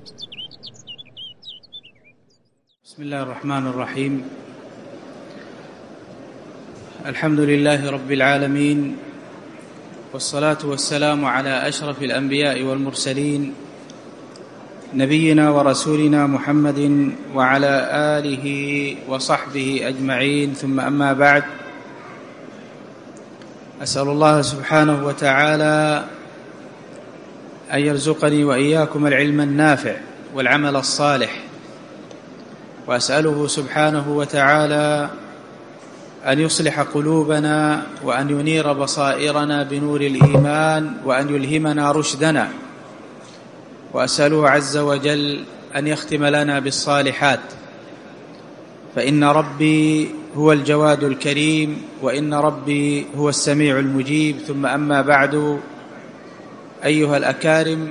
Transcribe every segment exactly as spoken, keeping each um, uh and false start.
بسم الله الرحمن الرحيم. الحمد لله رب العالمين، والصلاة والسلام على أشرف الأنبياء والمرسلين، نبينا ورسولنا محمد وعلى آله وصحبه أجمعين، ثم أما بعد. أسأل الله سبحانه وتعالى أن يرزقني وإياكم العلم النافع والعمل الصالح، وأسأله سبحانه وتعالى أن يصلح قلوبنا وأن ينير بصائرنا بنور الإيمان وأن يلهمنا رشدنا، وأسأله عز وجل أن يختم لنا بالصالحات، فإن ربي هو الجواد الكريم، وإن ربي هو السميع المجيب. ثم أما بعد، أيها الأكارم،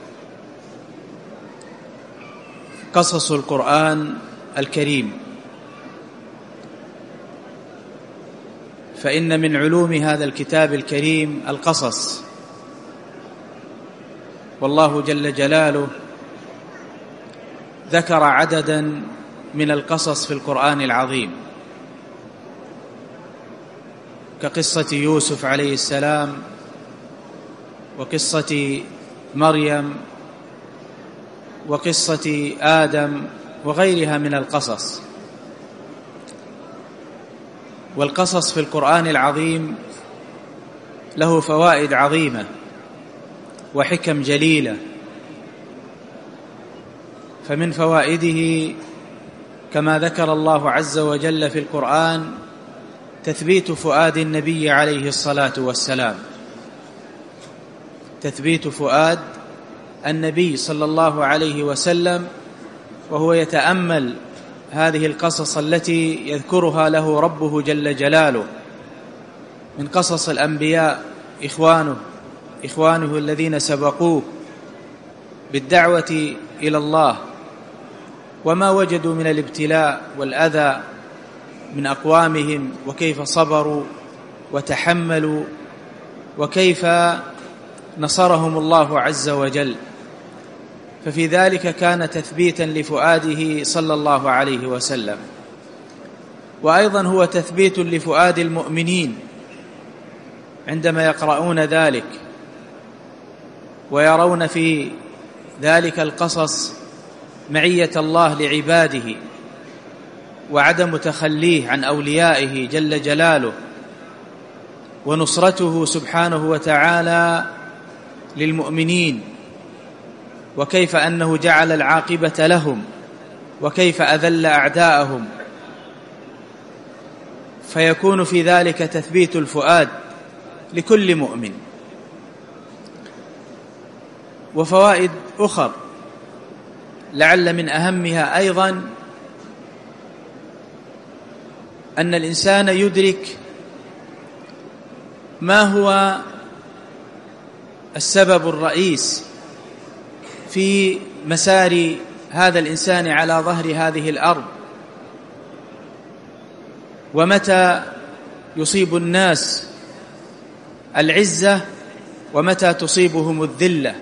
قصص القرآن الكريم، فإن من علوم هذا الكتاب الكريم القصص، والله جل جلاله ذكر عددا من القصص في القرآن العظيم، كقصة يوسف عليه السلام، وقصة مريم، وقصة آدم، وغيرها من القصص. والقصص في القرآن العظيم له فوائد عظيمة وحكم جليلة، فمن فوائده كما ذكر الله عز وجل في القرآن تثبيت فؤاد النبي عليه الصلاة والسلام، تثبيت فؤاد النبي صلى الله عليه وسلم وهو يتأمل هذه القصص التي يذكرها له ربه جل جلاله من قصص الأنبياء، إخوانه إخوانه الذين سبقوه بالدعوة إلى الله، وما وجدوا من الابتلاء والأذى من أقوامهم، وكيف صبروا وتحملوا، وكيف نصرهم الله عز وجل. ففي ذلك كان تثبيتا لفؤاده صلى الله عليه وسلم، وأيضا هو تثبيت لفؤاد المؤمنين عندما يقرؤون ذلك ويرون في ذلك القصص معية الله لعباده، وعدم تخليه عن أوليائه جل جلاله، ونصرته سبحانه وتعالى للمؤمنين، وكيف أنه جعل العاقبة لهم، وكيف أذل أعداءهم، فيكون في ذلك تثبيت الفؤاد لكل مؤمن. وفوائد أخر لعل من أهمها أيضا أن الإنسان يدرك ما هو السبب الرئيس في مسار هذا الإنسان على ظهر هذه الأرض، ومتى يصيب الناس العزة ومتى تصيبهم الذلة،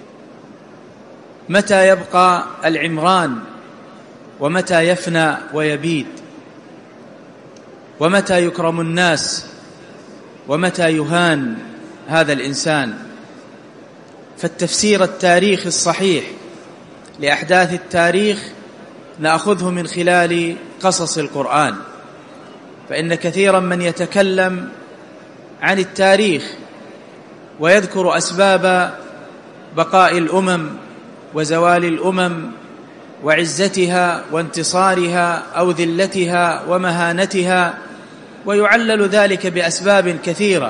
متى يبقى العمران ومتى يفنى ويبيد، ومتى يكرم الناس ومتى يهان هذا الإنسان. فالتفسير التاريخي الصحيح لأحداث التاريخ نأخذه من خلال قصص القرآن، فإن كثيرا من يتكلم عن التاريخ ويذكر أسباب بقاء الأمم وزوال الأمم وعزتها وانتصارها أو ذلتها ومهانتها، ويعلل ذلك بأسباب كثيرة.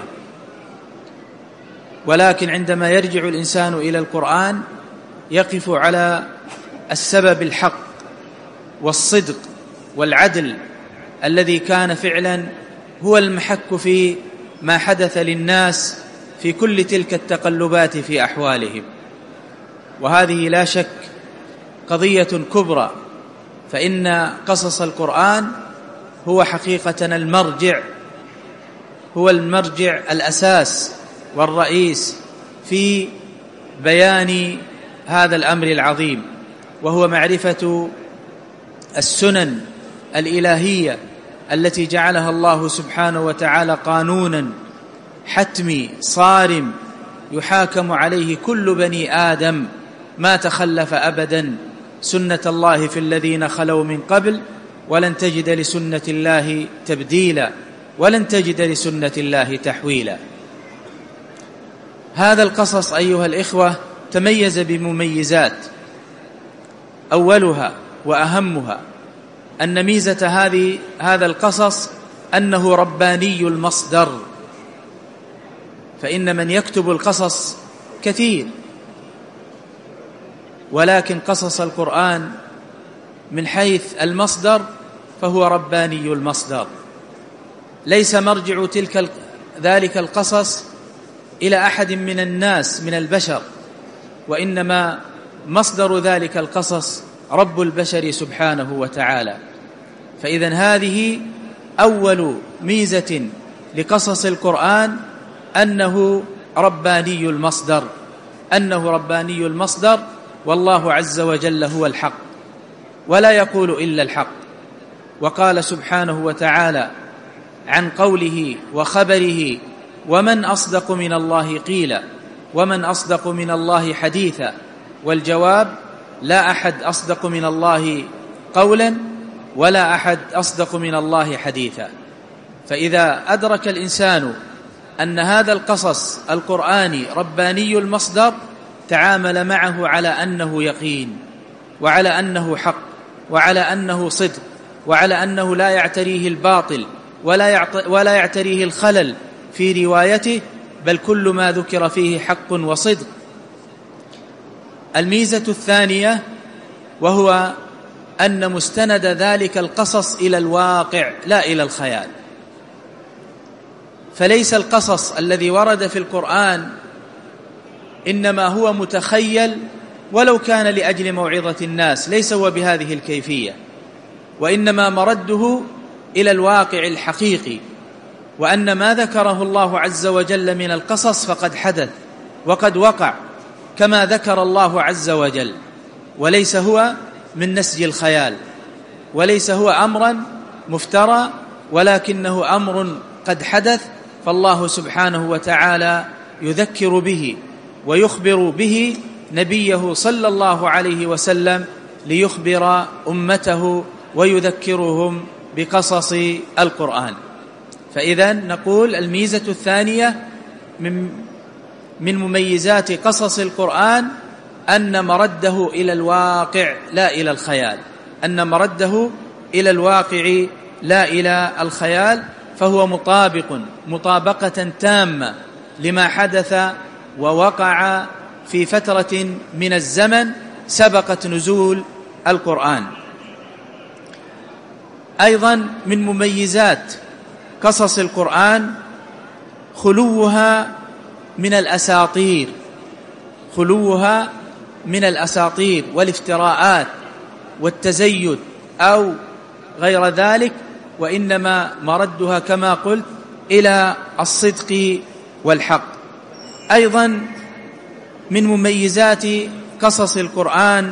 ولكن عندما يرجع الإنسان إلى القرآن يقف على السبب الحق والصدق والعدل الذي كان فعلا هو المحك في ما حدث للناس في كل تلك التقلبات في أحوالهم. وهذه لا شك قضية كبرى، فإن قصص القرآن هو حقيقة المرجع، هو المرجع الأساس والرئيس في بيان هذا الأمر العظيم، وهو معرفة السنن الإلهية التي جعلها الله سبحانه وتعالى قانونا حتمي صارم يحاكم عليه كل بني آدم ما تخلف أبدا، سنة الله في الذين خلوا من قبل ولن تجد لسنة الله تبديلا ولن تجد لسنة الله تحويلا. هذا القصص أيها الإخوة تميز بمميزات، أولها وأهمها أن ميزة هذه هذا القصص أنه رباني المصدر، فإن من يكتب القصص كثير، ولكن قصص القرآن من حيث المصدر فهو رباني المصدر، ليس مرجع تلك ذلك القصص إلى أحد من الناس من البشر، وإنما مصدر ذلك القصص رب البشر سبحانه وتعالى. فإذن هذه أول ميزة لقصص القرآن، أنه رباني المصدر، أنه رباني المصدر، والله عز وجل هو الحق ولا يقول إلا الحق. وقال سبحانه وتعالى عن قوله وخبره: ومن أصدق من الله قيلا ومن أصدق من الله حديثا. والجواب: لا أحد أصدق من الله قولا ولا أحد أصدق من الله حديثا. فإذا أدرك الإنسان أن هذا القصص القرآني رباني المصدر تعامل معه على أنه يقين، وعلى أنه حق، وعلى أنه صدق، وعلى أنه لا يعتريه الباطل ولا ولا يعتريه الخلل في روايته، بل كل ما ذكر فيه حق وصدق. الميزة الثانية وهو أن مستند ذلك القصص إلى الواقع لا إلى الخيال، فليس القصص الذي ورد في القرآن إنما هو متخيل ولو كان لأجل موعظة الناس، ليس هو بهذه الكيفية، وإنما مرده إلى الواقع الحقيقي، وأن ما ذكره الله عز وجل من القصص فقد حدث وقد وقع كما ذكر الله عز وجل، وليس هو من نسج الخيال، وليس هو أمرا مفترى، ولكنه أمر قد حدث، فالله سبحانه وتعالى يذكر به ويخبر به نبيه صلى الله عليه وسلم ليخبر أمته ويذكرهم بقصص القرآن. فإذا نقول الميزة الثانية من من مميزات قصص القرآن أن مرده إلى الواقع لا إلى الخيال، أن مرده إلى الواقع لا إلى الخيال، فهو مطابق مطابقة تامة لما حدث ووقع في فترة من الزمن سبقت نزول القرآن. أيضا من مميزات قصص القرآن خلوها من الأساطير، خلوها من الأساطير والافتراءات والتزيد أو غير ذلك، وإنما مردها كما قلت إلى الصدق والحق. أيضا من مميزات قصص القرآن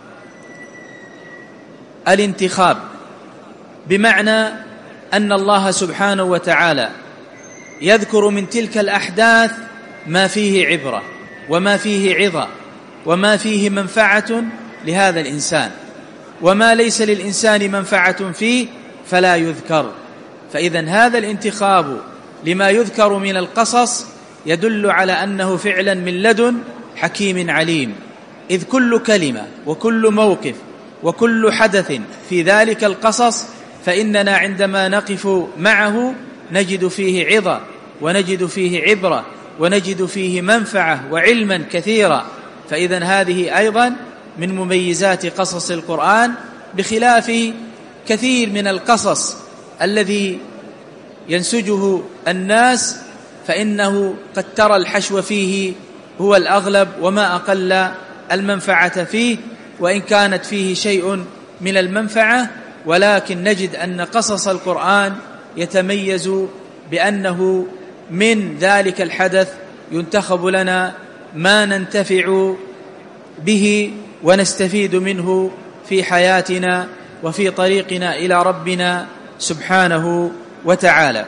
الانتخاب، بمعنى أن الله سبحانه وتعالى يذكر من تلك الأحداث ما فيه عبرة وما فيه عظة وما فيه منفعة لهذا الإنسان، وما ليس للإنسان منفعة فيه فلا يذكر. فإذن هذا الانتخاب لما يذكر من القصص يدل على أنه فعلا من لدن حكيم عليم، إذ كل كلمة وكل موقف وكل حدث في ذلك القصص فإننا عندما نقف معه نجد فيه عظة ونجد فيه عبرة ونجد فيه منفعة وعلما كثيرا. فإذن هذه أيضا من مميزات قصص القرآن، بخلاف كثير من القصص الذي ينسجه الناس، فإنه قد ترى الحشو فيه هو الأغلب وما أقل المنفعة فيه، وإن كانت فيه شيء من المنفعة، ولكن نجد أن قصص القرآن يتميز بأنه من ذلك الحدث ينتخب لنا ما ننتفع به ونستفيد منه في حياتنا وفي طريقنا إلى ربنا سبحانه وتعالى.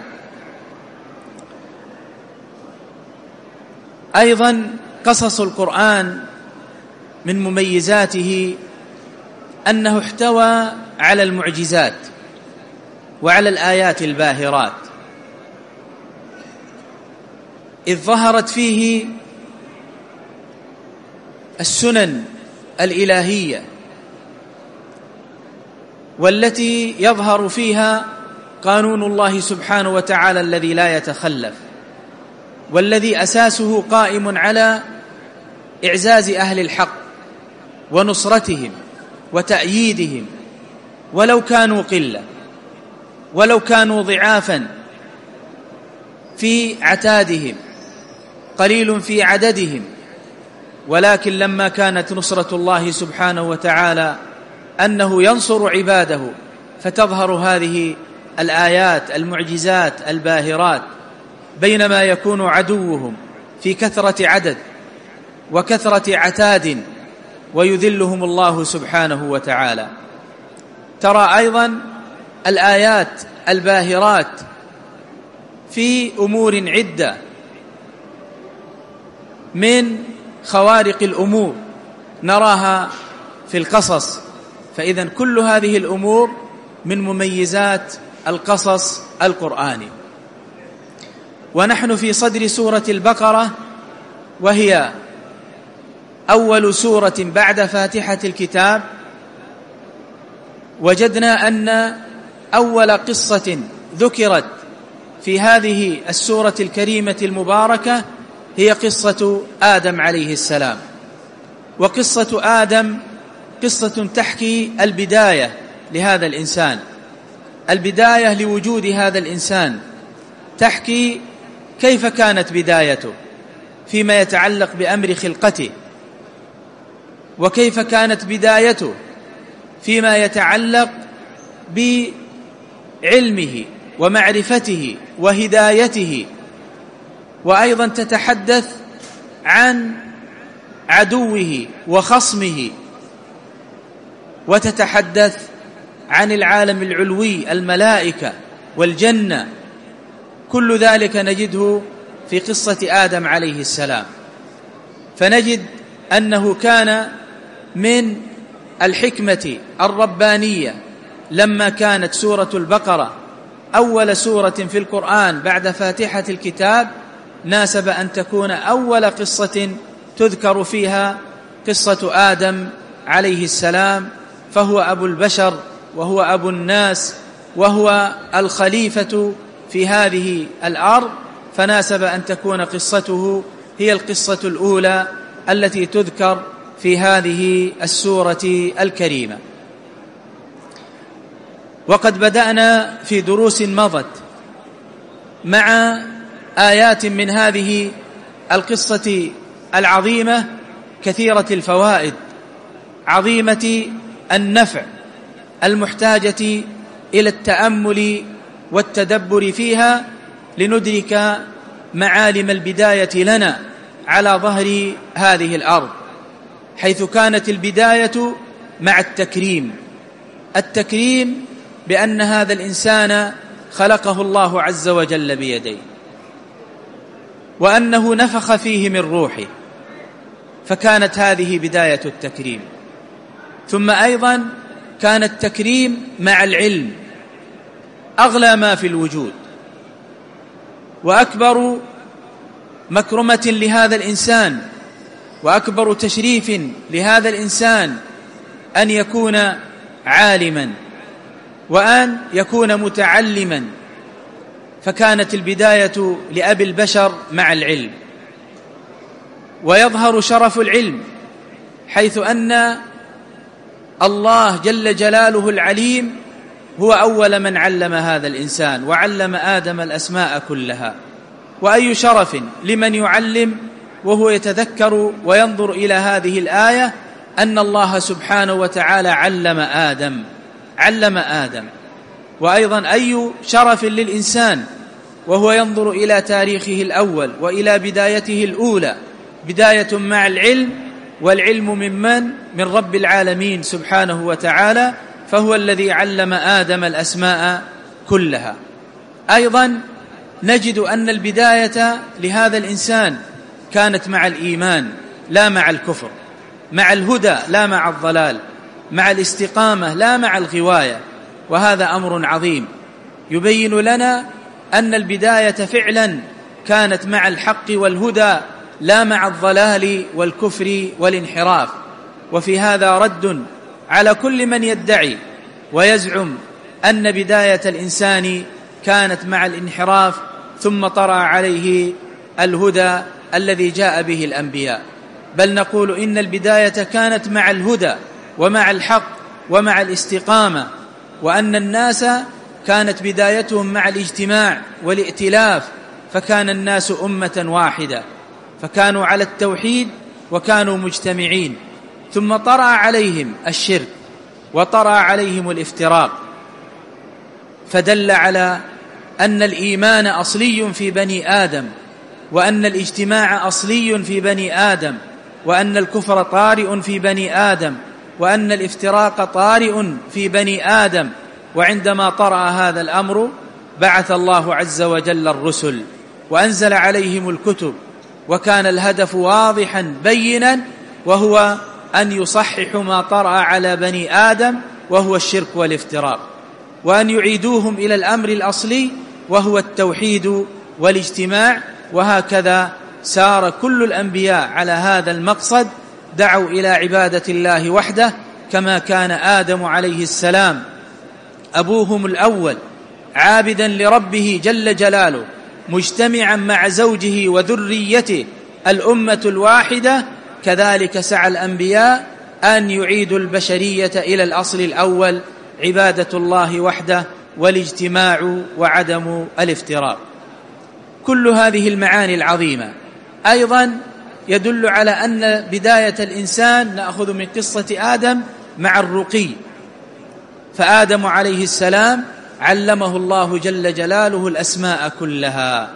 أيضا قصص القرآن من مميزاته أنه احتوى على المعجزات وعلى الآيات الباهرات، إذ ظهرت فيه السنن الإلهية والتي يظهر فيها قانون الله سبحانه وتعالى الذي لا يتخلف، والذي أساسه قائم على إعزاز أهل الحق ونصرتهم وتأييدهم، ولو كانوا قلة، ولو كانوا ضعافا في عتادهم، قليل في عددهم، ولكن لما كانت نصرة الله سبحانه وتعالى أنه ينصر عباده فتظهر هذه الآيات المعجزات الباهرات، بينما يكون عدوهم في كثرة عدد وكثرة عتاد ويذلهم الله سبحانه وتعالى. ترى أيضا الآيات الباهرات في أمور عدة من خوارق الأمور نراها في القصص، فإذا كل هذه الأمور من مميزات القصص القرآني. ونحن في صدر سورة البقرة، وهي أول سورة بعد فاتحة الكتاب، وجدنا أن أول قصة ذكرت في هذه السورة الكريمة المباركة هي قصة آدم عليه السلام. وقصة آدم قصة تحكي البداية لهذا الإنسان، البداية لوجود هذا الإنسان، تحكي كيف كانت بدايته فيما يتعلق بأمر خلقته، وكيف كانت بدايته فيما يتعلق بعلمه ومعرفته وهدايته، وأيضا تتحدث عن عدوه وخصمه، وتتحدث عن العالم العلوي، الملائكة والجنة. كل ذلك نجده في قصة آدم عليه السلام. فنجد أنه كان من الحكمة الربانية لما كانت سورة البقرة أول سورة في القرآن بعد فاتحة الكتاب، ناسب أن تكون أول قصة تذكر فيها قصة آدم عليه السلام، فهو أبو البشر وهو أبو الناس وهو الخليفة في هذه الأرض، فناسب أن تكون قصته هي القصة الأولى التي تذكر في هذه السورة الكريمة. وقد بدأنا في دروس مضت مع آيات من هذه القصة العظيمة كثيرة الفوائد، عظيمة النفع، المحتاجة إلى التأمل والتدبر فيها لندرك معالم البداية لنا على ظهر هذه الأرض، حيث كانت البداية مع التكريم. التكريم بأن هذا الإنسان خلقه الله عز وجل بيديه، وأنه نفخ فيه من روحه، فكانت هذه بداية التكريم. ثم أيضا كان التكريم مع العلم، أغلى ما في الوجود، وأكبر مكرمة لهذا الإنسان وأكبر تشريف لهذا الإنسان أن يكون عالما وأن يكون متعلما. فكانت البداية لأبي البشر مع العلم، ويظهر شرف العلم حيث أن الله جل جلاله العليم هو أول من علم هذا الإنسان، وعلم آدم الأسماء كلها. وأي شرف لمن يعلم وهو يتذكر وينظر إلى هذه الآية أن الله سبحانه وتعالى علم آدم علم آدم وأيضا أي شرف للإنسان وهو ينظر إلى تاريخه الأول وإلى بدايته الأولى، بداية مع العلم والعلم ممن؟ من رب العالمين سبحانه وتعالى، فهو الذي علم آدم الأسماء كلها. أيضا نجد أن البداية لهذا الإنسان كانت مع الإيمان لا مع الكفر، مع الهدى لا مع الضلال، مع الاستقامة لا مع الغواية، وهذا أمر عظيم يبين لنا أن البداية فعلا كانت مع الحق والهدى لا مع الضلال والكفر والانحراف. وفي هذا رد على كل من يدعي ويزعم أن بداية الإنسان كانت مع الانحراف ثم طرأ عليه الهدى الذي جاء به الأنبياء، بل نقول إن البداية كانت مع الهدى ومع الحق ومع الاستقامة، وأن الناس كانت بدايتهم مع الاجتماع والائتلاف، فكان الناس أمة واحدة، فكانوا على التوحيد وكانوا مجتمعين، ثم طرأ عليهم الشرك وطرأ عليهم الافتراق، فدل على أن الإيمان أصلي في بني آدم، وأن الاجتماع أصلي في بني آدم، وأن الكفر طارئ في بني آدم، وأن الافتراق طارئ في بني آدم. وعندما طرأ هذا الأمر بعث الله عز وجل الرسل وأنزل عليهم الكتب، وكان الهدف واضحا بينا، وهو أن يصححوا ما طرأ على بني آدم وهو الشرك والافتراق، وأن يعيدوهم إلى الأمر الأصلي وهو التوحيد والاجتماع. وهكذا سار كل الأنبياء على هذا المقصد، دعوا إلى عبادة الله وحده، كما كان آدم عليه السلام أبوهم الأول عابدا لربه جل جلاله، مجتمعا مع زوجه وذريته الأمة الواحدة، كذلك سعى الأنبياء أن يعيدوا البشرية إلى الأصل الأول، عبادة الله وحده والاجتماع وعدم الافتراق. كل هذه المعاني العظيمة أيضا يدل على أن بداية الإنسان نأخذ من قصة آدم مع الرقي، فآدم عليه السلام علمه الله جل جلاله الأسماء كلها.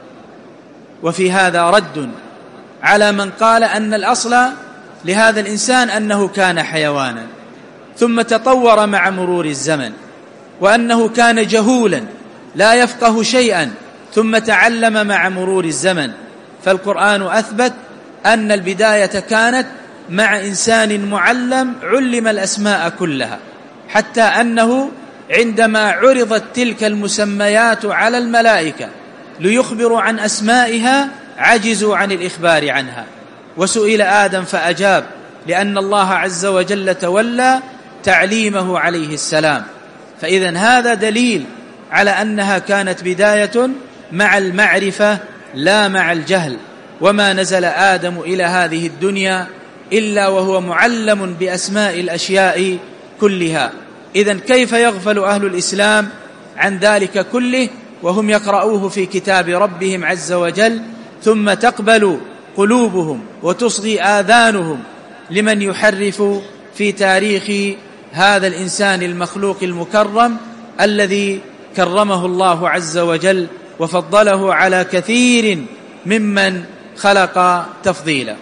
وفي هذا رد على من قال أن الأصل لهذا الإنسان أنه كان حيوانا ثم تطور مع مرور الزمن، وأنه كان جهولا لا يفقه شيئا ثم تعلم مع مرور الزمن. فالقرآن أثبت أن البداية كانت مع إنسان معلم علم الأسماء كلها، حتى أنه عندما عرضت تلك المسميات على الملائكة ليخبروا عن أسمائها عجزوا عن الإخبار عنها، وسئل آدم فأجاب، لأن الله عز وجل تولى تعليمه عليه السلام. فإذن هذا دليل على أنها كانت بداية مع المعرفة لا مع الجهل، وما نزل آدم إلى هذه الدنيا إلا وهو معلم بأسماء الأشياء كلها. إذن كيف يغفل أهل الإسلام عن ذلك كله وهم يقرؤوه في كتاب ربهم عز وجل، ثم تقبل قلوبهم وتصغي آذانهم لمن يحرف في تاريخ هذا الإنسان المخلوق المكرم الذي كرمه الله عز وجل وفضله على كثير ممن خلق تفضيلا.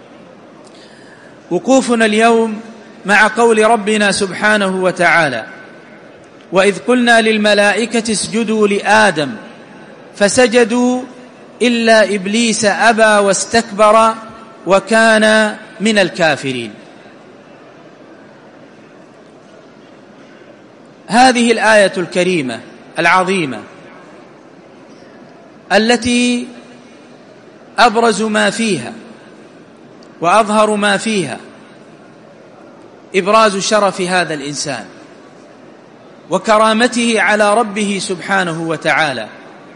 وقوفنا اليوم مع قول ربنا سبحانه وتعالى: وإذ قلنا للملائكة اسجدوا لآدم فسجدوا إلا إبليس أبى واستكبر وكان من الكافرين. هذه الآية الكريمة العظيمة التي أبرز ما فيها وأظهر ما فيها إبراز شرف هذا الإنسان وكرامته على ربه سبحانه وتعالى،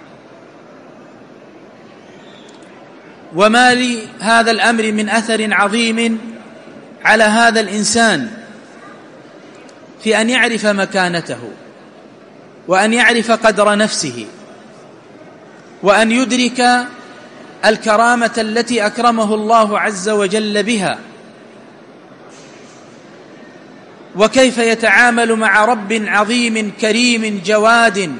وما لهذا الأمر من أثر عظيم على هذا الإنسان في أن يعرف مكانته، وأن يعرف قدر نفسه، وأن يدرك الكرامة التي أكرمه الله عز وجل بها، وكيف يتعامل مع رب عظيم كريم جواد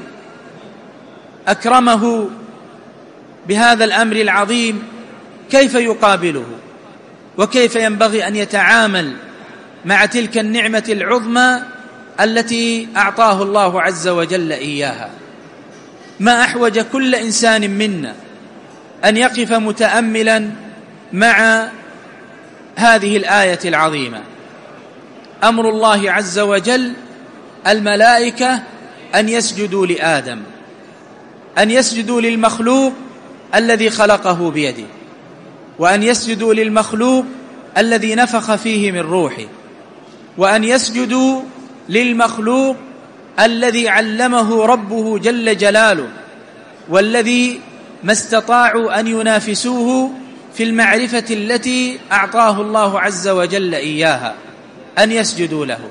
أكرمه بهذا الأمر العظيم، كيف يقابله. وكيف ينبغي أن يتعامل مع تلك النعمة العظمى التي أعطاه الله عز وجل إياها. ما أحوج كل إنسان منا أن يقف متأملا مع هذه الآية العظيمة. أمر الله عز وجل الملائكة أن يسجدوا لآدم، أن يسجدوا للمخلوق الذي خلقه بيده، وأن يسجدوا للمخلوق الذي نفخ فيه من روحه، وأن يسجدوا للمخلوق الذي علمه ربه جل جلاله، والذي ما استطاعوا أن ينافسوه في المعرفة التي أعطاه الله عز وجل إياها، أن يسجدوا له.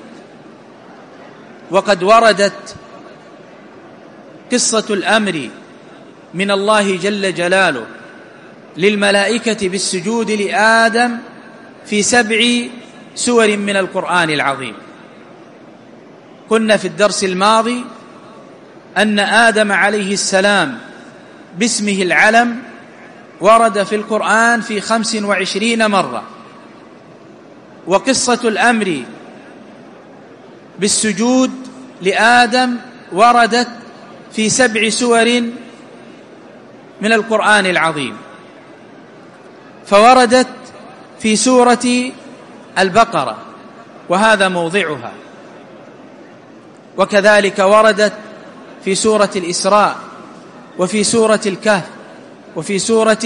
وقد وردت قصة الأمر من الله جل جلاله للملائكة بالسجود لآدم في سبع سور من القرآن العظيم. قلنا في الدرس الماضي أن آدم عليه السلام باسمه العلم ورد في القرآن في خمس وعشرين مرة، وقصة الأمر بالسجود لآدم وردت في سبع سور من القرآن العظيم، فوردت في سورة البقرة وهذا موضعها، وكذلك وردت في سورة الإسراء، وفي سورة الكهف، وفي سورة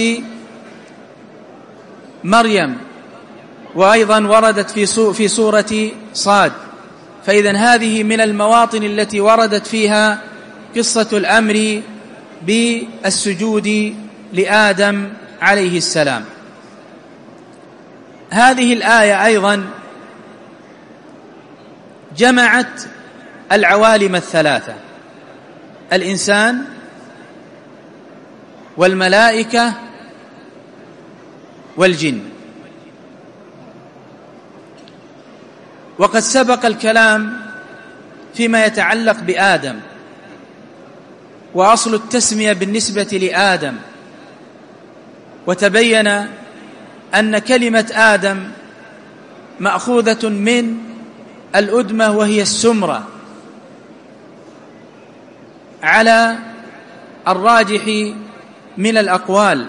مريم، وأيضا وردت في في سورة صاد. فإذن هذه من المواطن التي وردت فيها قصة الأمر بالسجود لآدم عليه السلام. هذه الآية أيضا جمعت العوالم الثلاثة: الإنسان والملائكة والجن. وقد سبق الكلام فيما يتعلق بآدم، وأصل التسمية بالنسبة لآدم، وتبين أن كلمة آدم مأخوذة من الأدمة وهي السمرة على الراجح من الأقوال.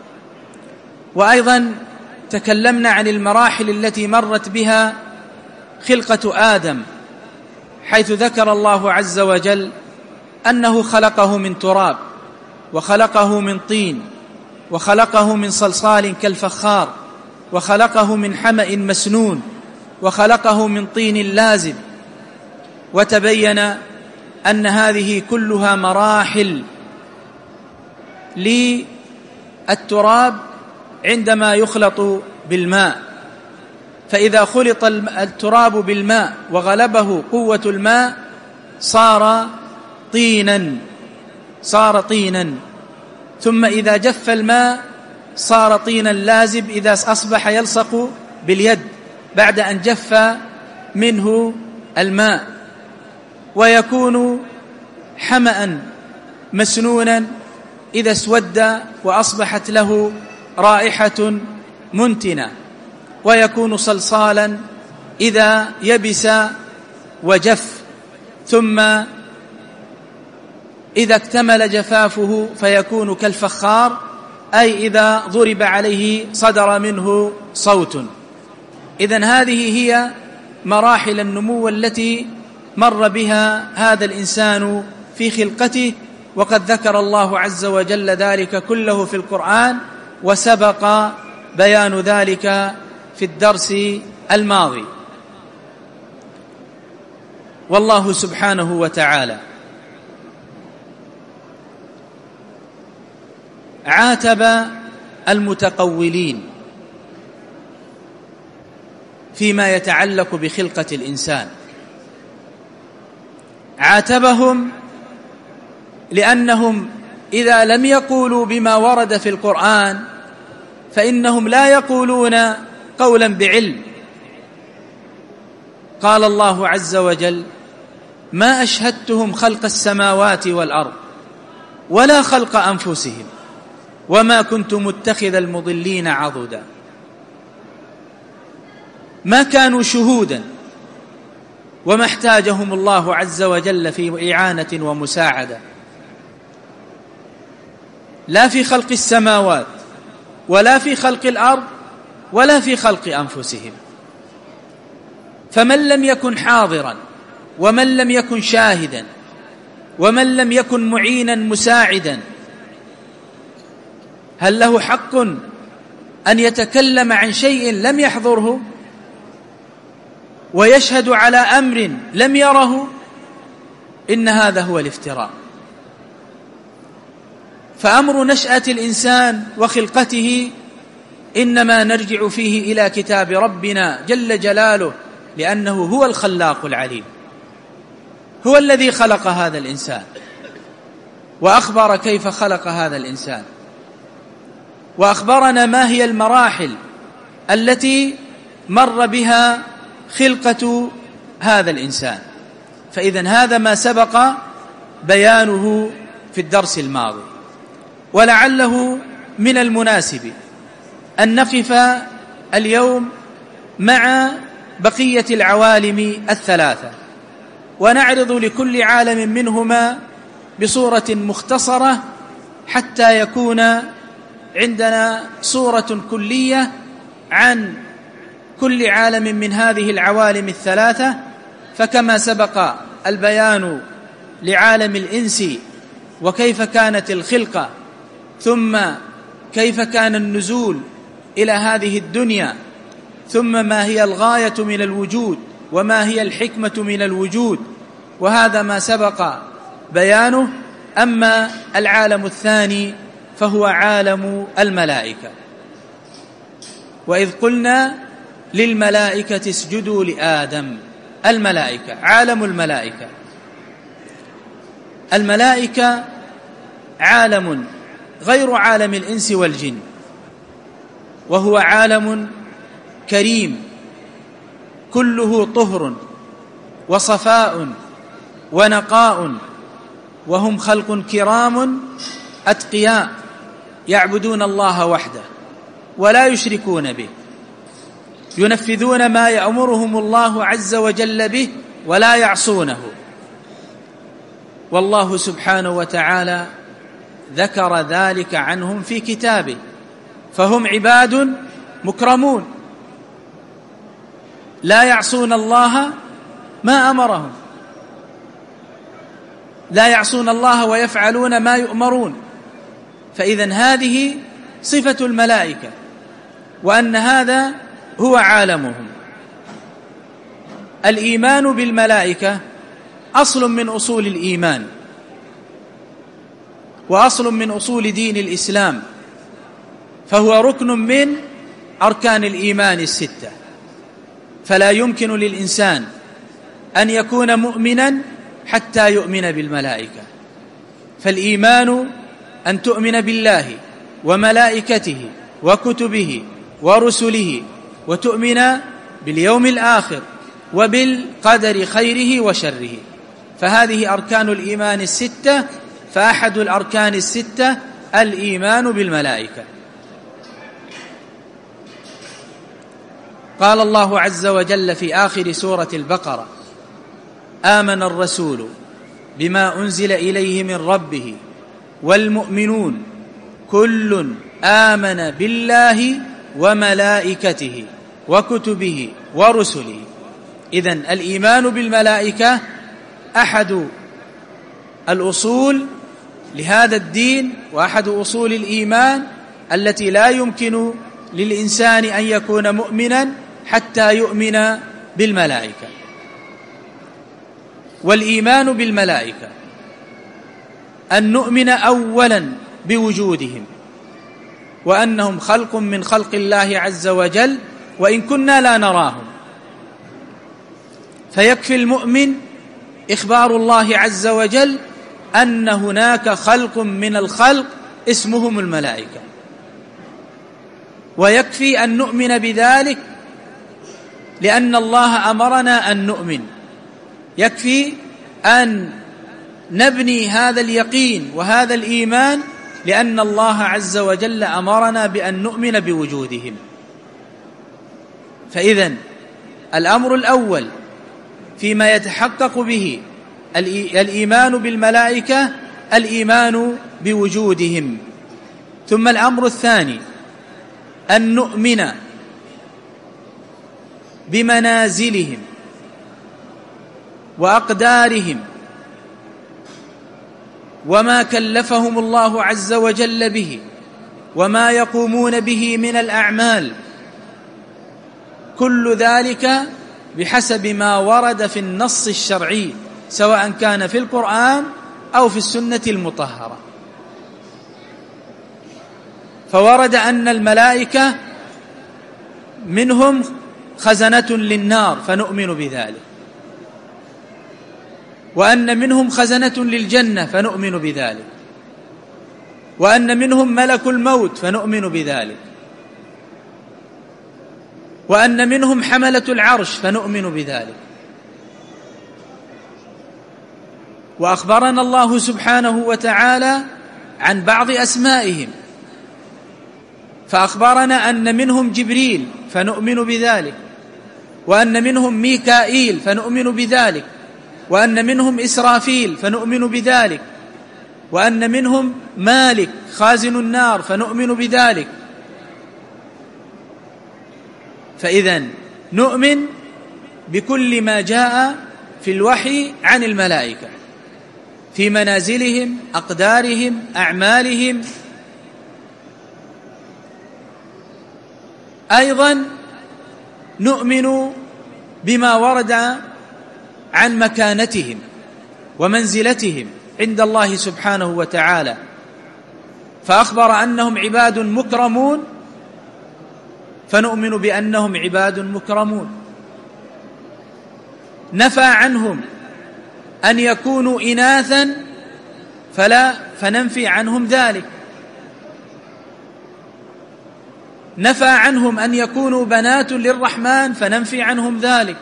وأيضا تكلمنا عن المراحل التي مرت بها خلقة آدم، حيث ذكر الله عز وجل أنه خلقه من تراب، وخلقه من طين، وخلقه من صلصال كالفخار، وخلقه من حمأ مسنون، وخلقه من طين لازب. وتبين أن هذه كلها مراحل للتراب عندما يخلط بالماء، فإذا خلط التراب بالماء وغلبه قوة الماء صار طينا صار طينا ثم إذا جف الماء صار طينا لازب، إذا أصبح يلصق باليد بعد أن جف منه الماء، ويكون حمأ مسنونا إذا اسود وأصبحت له رائحة منتنة، ويكون صلصالا إذا يبس وجف، ثم إذا اكتمل جفافه فيكون كالفخار، أي إذا ضرب عليه صدر منه صوت. إذن هذه هي مراحل النمو التي مر بها هذا الإنسان في خلقته، وقد ذكر الله عز وجل ذلك كله في القرآن، وسبق بيان ذلك في الدرس الماضي. والله سبحانه وتعالى عاتب المتقولين فيما يتعلق بخلقة الإنسان، عاتبهم لأنهم إذا لم يقولوا بما ورد في القرآن فإنهم لا يقولون قولا بعلم. قال الله عز وجل: ما أشهدتهم خلق السماوات والأرض ولا خلق أنفسهم وما كنت متخذ المضلين عضدا. ما كانوا شهودا، وما احتاجهم الله عز وجل في إعانة ومساعدة، لا في خلق السماوات ولا في خلق الأرض ولا في خلق أنفسهم. فمن لم يكن حاضرا ومن لم يكن شاهدا ومن لم يكن معينا مساعدا، هل له حق أن يتكلم عن شيء لم يحضره ويشهد على أمر لم يره؟ إن هذا هو الافتراء. فأمر نشأة الإنسان وخلقته إنما نرجع فيه إلى كتاب ربنا جل جلاله، لأنه هو الخلاق العليم، هو الذي خلق هذا الإنسان وأخبر كيف خلق هذا الإنسان، وأخبرنا ما هي المراحل التي مر بها خلقة هذا الإنسان. فإذن هذا ما سبق بيانه في الدرس الماضي، ولعله من المناسب أن نقف اليوم مع بقية العوالم الثلاثة، ونعرض لكل عالم منهما بصورة مختصرة حتى يكون عندنا صورة كلية عن كل عالم من هذه العوالم الثلاثة. فكما سبق البيان لعالم الإنس وكيف كانت الخلقة، ثم كيف كان النزول إلى هذه الدنيا، ثم ما هي الغاية من الوجود وما هي الحكمة من الوجود، وهذا ما سبق بيانه. أما العالم الثاني فهو عالم الملائكة. وإذ قلنا للملائكة اسجدوا لآدم، الملائكة، عالم الملائكة. الملائكة عالم غير عالم الإنس والجن، وهو عالم كريم كله طهر وصفاء ونقاء، وهم خلق كرام أتقياء يعبدون الله وحده ولا يشركون به، ينفذون ما يأمرهم الله عز وجل به ولا يعصونه. والله سبحانه وتعالى ذكر ذلك عنهم في كتابه، فهم عباد مكرمون لا يعصون الله ما أمرهم، لا يعصون الله ويفعلون ما يؤمرون. فإذن هذه صفة الملائكة، وأن هذا هو عالمهم. الإيمان بالملائكة أصل من أصول الإيمان، وأصل من أصول دين الإسلام، فهو ركن من أركان الإيمان الستة. فلا يمكن للإنسان أن يكون مؤمنا حتى يؤمن بالملائكة. فالإيمان أن تؤمن بالله وملائكته وكتبه ورسله، وتؤمن باليوم الآخر وبالقدر خيره وشره. فهذه أركان الإيمان الستة، فأحد الأركان الستة الإيمان بالملائكة. قال الله عز وجل في آخر سورة البقرة: آمن الرسول بما أنزل إليه من ربه والمؤمنون كل آمن بالله وملائكته وكتبه ورسله. إذن الإيمان بالملائكة أحد الأصول لهذا الدين، وأحد أصول الإيمان التي لا يمكن للإنسان أن يكون مؤمنا حتى يؤمن بالملائكة. والإيمان بالملائكة أن نؤمن أولا بوجودهم، وأنهم خلق من خلق الله عز وجل، وإن كنا لا نراهم. فيكفي المؤمن إخبار الله عز وجل أن هناك خلق من الخلق اسمهم الملائكة، ويكفي أن نؤمن بذلك لأن الله أمرنا أن نؤمن. يكفي أن نبني هذا اليقين وهذا الإيمان لأن الله عز وجل أمرنا بأن نؤمن بوجودهم. فإذن الأمر الأول فيما يتحقق به الإيمان بالملائكة الإيمان بوجودهم. ثم الأمر الثاني أن نؤمن بمنازلهم وأقدارهم وما كلفهم الله عز وجل به وما يقومون به من الأعمال، كل ذلك بحسب ما ورد في النص الشرعي سواء كان في القرآن أو في السنة المطهرة. فورد أن الملائكة منهم خزنة للنار فنؤمن بذلك، وأن منهم خزنة للجنة فنؤمن بذلك، وأن منهم ملك الموت فنؤمن بذلك، وأن منهم حملة العرش فنؤمن بذلك. وأخبرنا الله سبحانه وتعالى عن بعض أسمائهم، فأخبرنا أن منهم جبريل فنؤمن بذلك، وأن منهم ميكائيل فنؤمن بذلك، وأن منهم إسرافيل فنؤمن بذلك، وأن منهم مالك خازن النار فنؤمن بذلك. فإذن نؤمن بكل ما جاء في الوحي عن الملائكة في منازلهم، أقدارهم، أعمالهم. أيضا نؤمن بما ورد عن مكانتهم ومنزلتهم عند الله سبحانه وتعالى، فأخبر أنهم عباد مكرمون فنؤمن بأنهم عباد مكرمون. نفى عنهم أن يكونوا إناثا فلا فننفي عنهم ذلك، نفى عنهم أن يكونوا بنات للرحمن فننفي عنهم ذلك.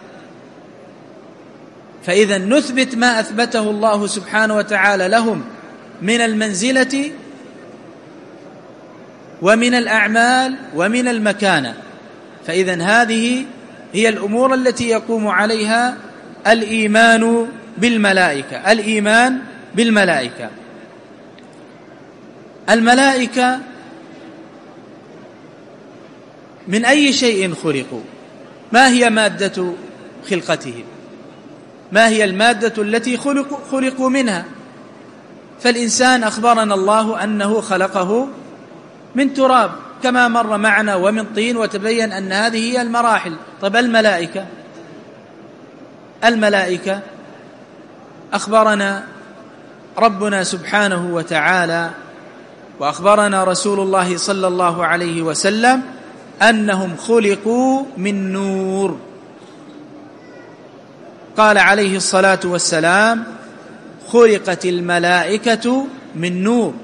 فإذا نثبت ما أثبته الله سبحانه وتعالى لهم من المنزلة ومن الأعمال ومن المكانة. فإذا هذه هي الأمور التي يقوم عليها الإيمان بالملائكة. الإيمان بالملائكة الملائكة من أي شيء خلقوا؟ ما هي مادة خلقتهم؟ ما هي المادة التي خلقوا, خلقوا منها؟ فالإنسان أخبرنا الله أنه خلقه من تراب كما مر معنا، ومن طين، وتبين أن هذه هي المراحل. طب الملائكة الملائكة أخبرنا ربنا سبحانه وتعالى وأخبرنا رسول الله صلى الله عليه وسلم أنهم خلقوا من نور. قال عليه الصلاة والسلام: خلقت الملائكة من نور،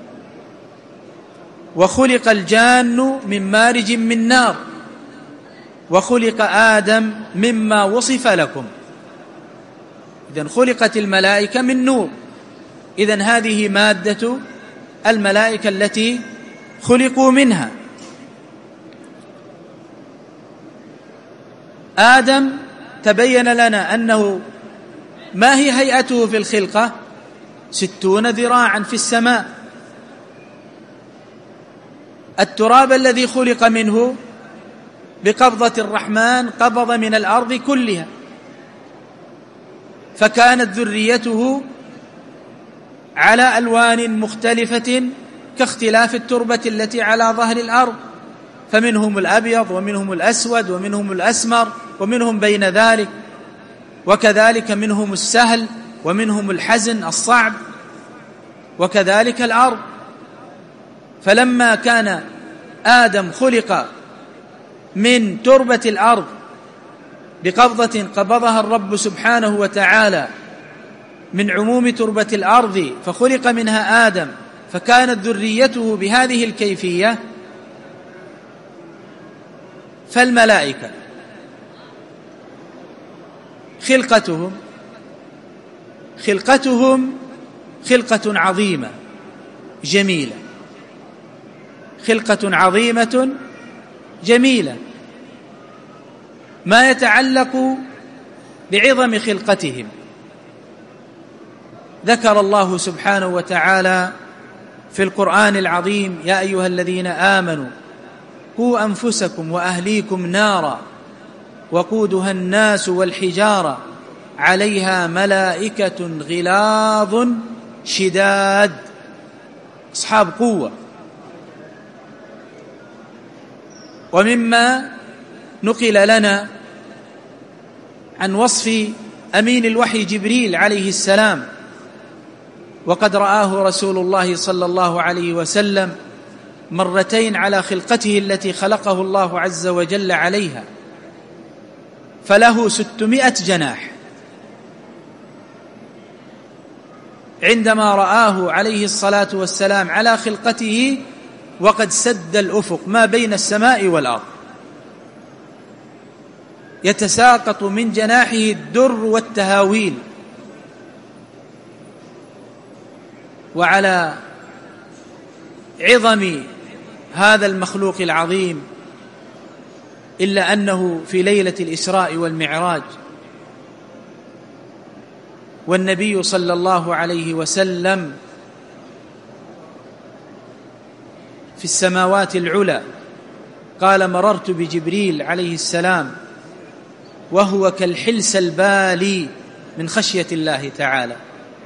وخلق الجان من مارج من نار، وخلق آدم مما وصف لكم. إذن خلقت الملائكة من نور. إذن هذه مادة الملائكة التي خلقوا منها. آدم تبين لنا أنه ما هي هيئته في الخلقة؟ ستون ذراعا في السماء. التراب الذي خلق منه بقبضة الرحمن قبض من الأرض كلها، فكانت ذريته على ألوان مختلفة كاختلاف التربة التي على ظهر الأرض، فمنهم الأبيض ومنهم الأسود ومنهم الأسمر ومنهم بين ذلك، وكذلك منهم السهل ومنهم الحزن الصعب، وكذلك الأرض. فلما كان آدم خلق من تربة الأرض بقبضة قبضها الرب سبحانه وتعالى من عموم تربة الأرض، فخلق منها آدم، فكانت ذريته بهذه الكيفية. فالملائكة خلقتهم خلقتهم خلقة عظيمة جميلة، خلقة عظيمة جميلة. ما يتعلق بعظم خلقتهم. ذكر الله سبحانه وتعالى في القرآن العظيم: يا أيها الذين آمنوا قوا أنفسكم وأهليكم نارا وقودها الناس والحجارة عليها ملائكة غلاظ شداد أصحاب قوة. ومما نقل لنا عن وصف أمين الوحي جبريل عليه السلام، وقد رآه رسول الله صلى الله عليه وسلم مرتين على خلقته التي خلقه الله عز وجل عليها، فله ستمائة جناح. عندما رآه عليه الصلاة والسلام على خلقته وقد سد الأفق ما بين السماء والأرض، يتساقط من جناحه الدر والتهاويل. وعلى عظم هذا المخلوق العظيم، إلا أنه في ليلة الإسراء والمعراج والنبي صلى الله عليه وسلم في السماوات العلى قال: مررت بجبريل عليه السلام وهو كالحلس البالي من خشية الله تعالى،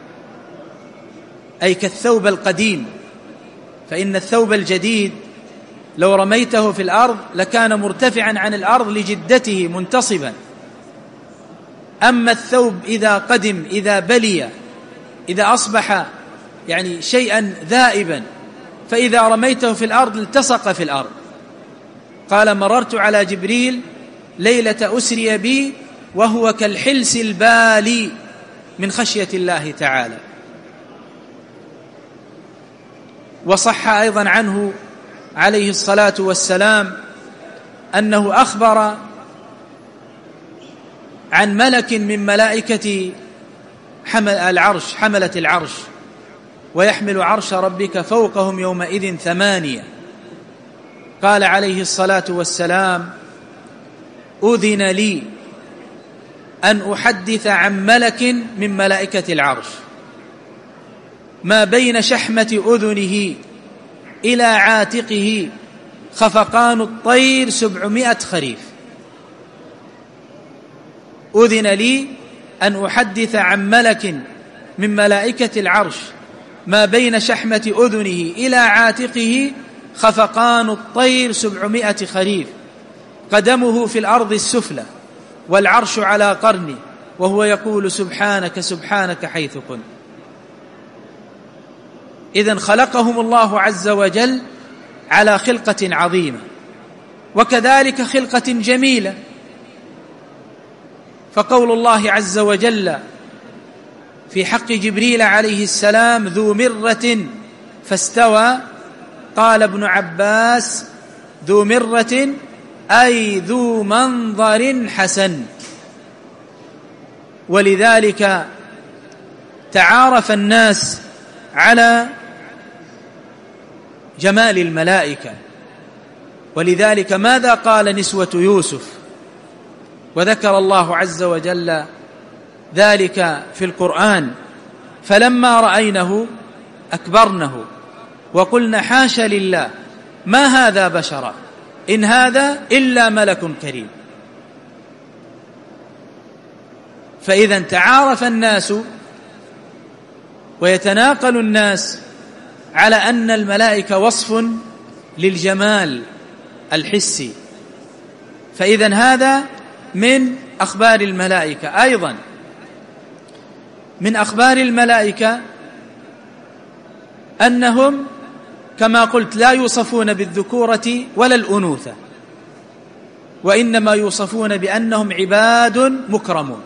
أي كالثوب القديم، فإن الثوب الجديد لو رميته في الأرض لكان مرتفعا عن الأرض لجدته منتصبا، أما الثوب إذا قدم إذا بلي إذا أصبح يعني شيئا ذائبا فإذا رميته في الأرض التصق في الأرض. قال: مررت على جبريل ليلة أسري بي وهو كالحلس البالي من خشية الله تعالى. وصح أيضا عنه عليه الصلاة والسلام أنه أخبر عن ملك من ملائكة حمل العرش حملة العرش: ويحمل عرش ربك فوقهم يومئذ ثمانية. قال عليه الصلاة والسلام: أذن لي أن أحدث عن ملك من ملائكة العرش ما بين شحمة أذنه إلى عاتقه خفقان الطير سبعمائة خريف. أذن لي أن أحدث عن ملك من ملائكة العرش ما بين شحمة أذنه إلى عاتقه خفقان الطير سبعمائة خريف، قدمه في الأرض السفلى والعرش على قرنه، وهو يقول: سبحانك سبحانك حيث كنت. إذن خلقهم الله عز وجل على خلقة عظيمة، وكذلك خلقة جميلة. فقول الله عز وجل في حق جبريل عليه السلام: ذو مرة فاستوى، قال ابن عباس: ذو مرة أي ذو منظر حسن. ولذلك تعارف الناس على جمال الملائكة. ولذلك ماذا قال نسوة يوسف؟ وذكر الله عز وجل ذلك في القرآن: فلما رأينه أكبرنه وقلنا حاشا لله ما هذا بشرا إن هذا إلا ملك كريم. فإذا تعارف الناس ويتناقل الناس على أن الملائكة وصف للجمال الحسي. فإذا هذا من أخبار الملائكة. أيضا من أخبار الملائكة أنهم كما قلت لا يوصفون بالذكورة ولا الأنوثة، وإنما يوصفون بأنهم عباد مكرمون،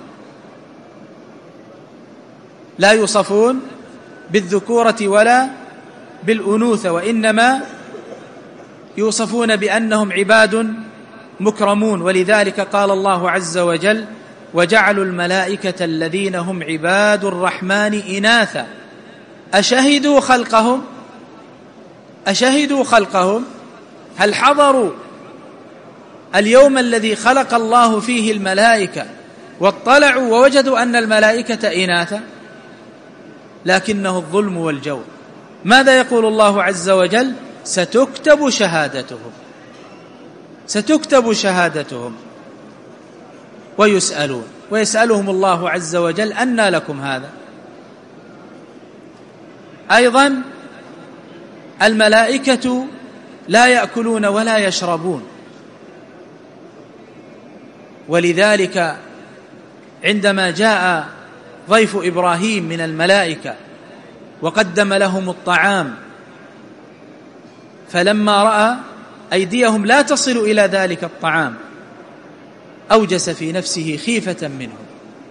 لا يوصفون بالذكورة ولا بالأنوثة، وإنما يوصفون بأنهم عباد مكرمون. ولذلك قال الله عز وجل: وجعلوا الملائكة الذين هم عباد الرحمن إناثا أشهدوا خلقهم أشهدوا خلقهم هل حضروا اليوم الذي خلق الله فيه الملائكة واطلعوا ووجدوا أن الملائكة إناثا، لكنه الظلم والجور. ماذا يقول الله عز وجل؟ ستكتب شهادتهم، ستكتب شهادتهم ويسألون، ويسألهم الله عز وجل أنى لكم هذا. أيضا الملائكة لا يأكلون ولا يشربون، ولذلك عندما جاء ضيف إبراهيم من الملائكة وقدم لهم الطعام، فلما رأى أيديهم لا تصل إلى ذلك الطعام أوجس في نفسه خيفة منهم،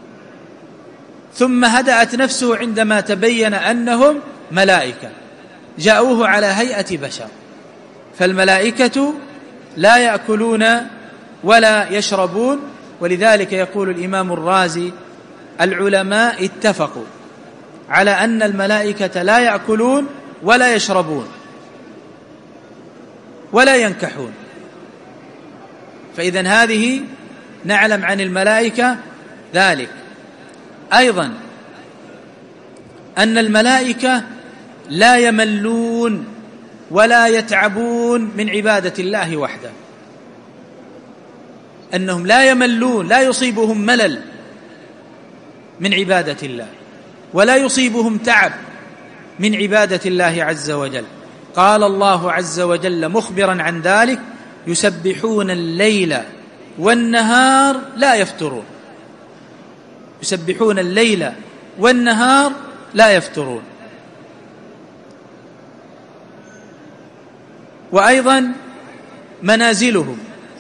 ثم هدأت نفسه عندما تبين أنهم ملائكة جاءوه على هيئة بشر. فالملائكة لا يأكلون ولا يشربون، ولذلك يقول الإمام الرازي: العلماء اتفقوا على أن الملائكة لا يأكلون ولا يشربون ولا ينكحون. فإذن هذه نعلم عن الملائكة ذلك. أيضا أن الملائكة لا يملون ولا يتعبون من عبادة الله وحده، أنهم لا يملون، لا يصيبهم ملل من عبادة الله، ولا يصيبهم تعب من عبادة الله عز وجل. قال الله عز وجل مخبرا عن ذلك: يسبحون الليل والنهار لا يفترون. يسبحون الليل والنهار لا يفترون. وأيضا منازلهم،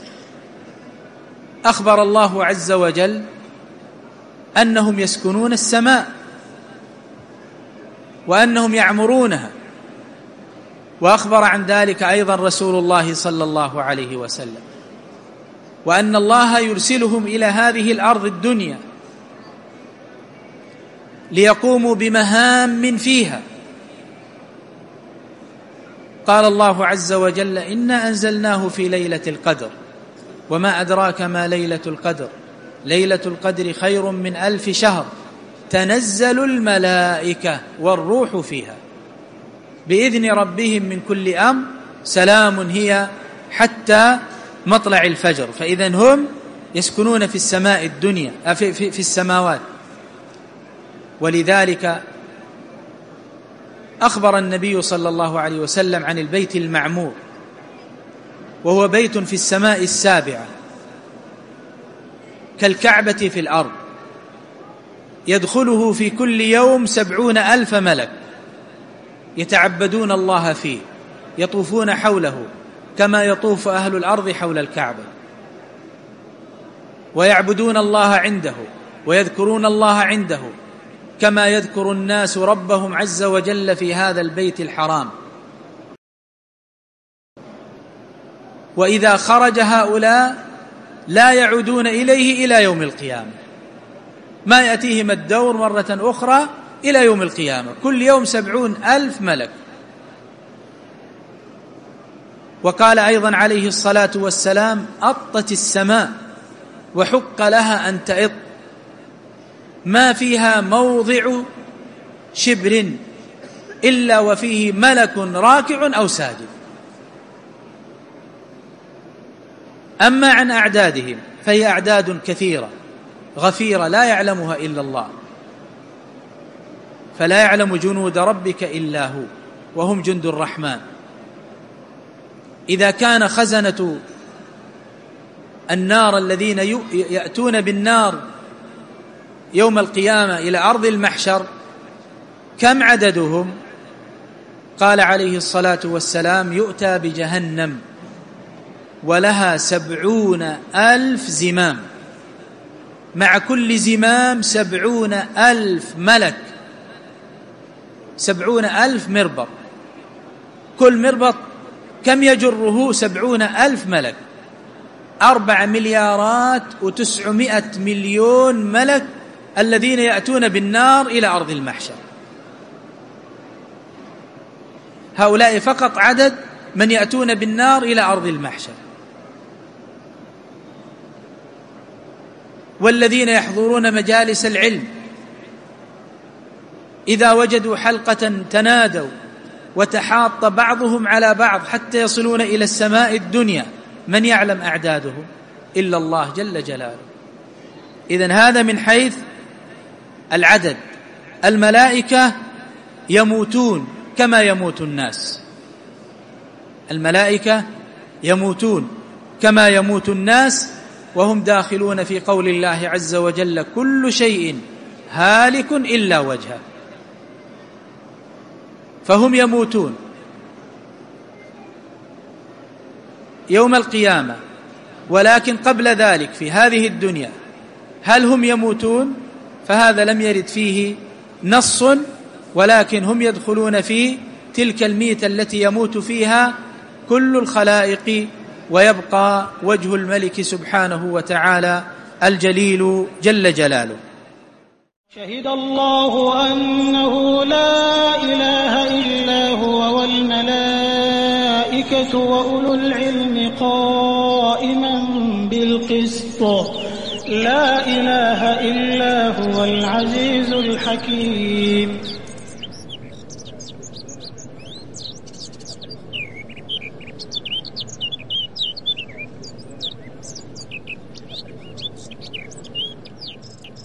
أخبر الله عز وجل أنهم يسكنون السماء وأنهم يعمرونها، وأخبر عن ذلك أيضا رسول الله صلى الله عليه وسلم، وأن الله يرسلهم إلى هذه الأرض الدنيا ليقوموا بمهام فيها. قال الله عز وجل: إنا أنزلناه في ليلة القدر وما أدراك ما ليلة القدر ليلة القدر خير من ألف شهر تنزل الملائكة والروح فيها بإذن ربهم من كل أمر سلام هي حتى مطلع الفجر. فإذن هم يسكنون في السماء الدنيا في, في, في السماوات. ولذلك أخبر النبي صلى الله عليه وسلم عن البيت المعمور، وهو بيت في السماء السابعة كالكعبة في الأرض، يدخله في كل يوم سبعون ألف ملك يتعبدون الله فيه، يطوفون حوله كما يطوف أهل الأرض حول الكعبة، ويعبدون الله عنده ويذكرون الله عنده كما يذكر الناس ربهم عز وجل في هذا البيت الحرام. وإذا خرج هؤلاء لا يعودون إليه إلى يوم القيامة، ما يأتيهم الدور مرة أخرى إلى يوم القيامة، كل يوم سبعون ألف ملك. وقال أيضا عليه الصلاة والسلام: أطت السماء وحق لها أن تئط، ما فيها موضع شبر إلا وفيه ملك راكع أو ساجد. أما عن أعدادهم فهي أعداد كثيرة غفيرة لا يعلمها إلا الله، فلا يعلم جنود ربك إلا هو وهم جند الرحمن. إذا كان خزنة النار الذين يأتون بالنار يوم القيامة إلى أرض المحشر كم عددهم؟ قال عليه الصلاة والسلام: يؤتى بجهنم ولها سبعون ألف زمام، مع كل زمام سبعون ألف ملك، سبعون ألف مربط، كل مربط كم يجره؟ سبعون ألف ملك، أربع مليارات وتسعمائة مليون ملك الذين يأتون بالنار إلى أرض المحشر. هؤلاء فقط عدد من يأتون بالنار إلى أرض المحشر. والذين يحضرون مجالس العلم إذا وجدوا حلقة تنادوا وتحاط بعضهم على بعض حتى يصلون إلى السماء الدنيا، من يعلم أعداده إلا الله جل جلاله. إذن هذا من حيث العدد. الملائكة يموتون كما يموت الناس، الملائكة يموتون كما يموت الناس، وهم داخلون في قول الله عز وجل: كل شيء هالك إلا وجهه. فهم يموتون يوم القيامة، ولكن قبل ذلك في هذه الدنيا هل هم يموتون؟ فهذا لم يرد فيه نص، ولكن هم يدخلون في تلك الميتة التي يموت فيها كل الخلائق، ويبقى وجه الملك سبحانه وتعالى الجليل جل جلاله. شهد الله أنه لا إله إلا هو والملائكة وأولو العلم قائما بالقسط، لا إله إلا هو العزيز الحكيم.